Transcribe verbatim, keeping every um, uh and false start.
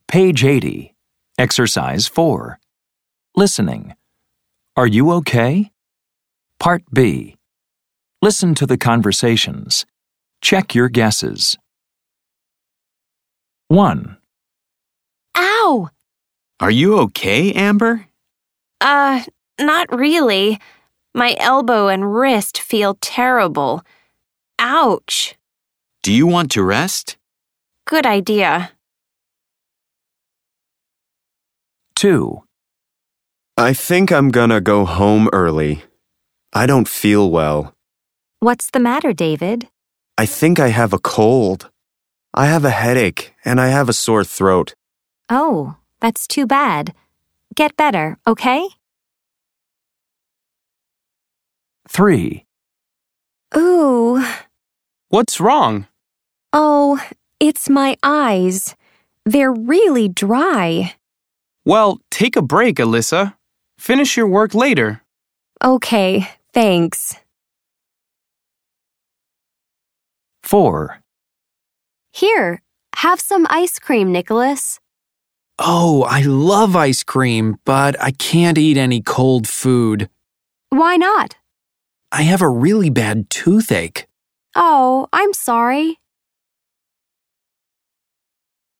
Page eighty, Exercise four. Listening. Are you okay? Part B. Listen to the conversations. Check your guesses. one. Ow! Are you okay, Amber? Uh, not really. My elbow and wrist feel terrible. Ouch. Do you want to rest? Good idea. two. I think I'm gonna go home early. I don't feel well. What's the matter, David? I think I have a cold. I have a headache and I have a sore throat. Oh, that's too bad. Get better, okay? three. Ooh. What's wrong? Oh, it's my eyes. They're really dry. Well, take a break, Alyssa. Finish your work later. Okay, thanks. four. Here, have some ice cream, Nicholas. Oh, I love ice cream, but I can't eat any cold food. Why not? I have a really bad toothache. Oh, I'm sorry.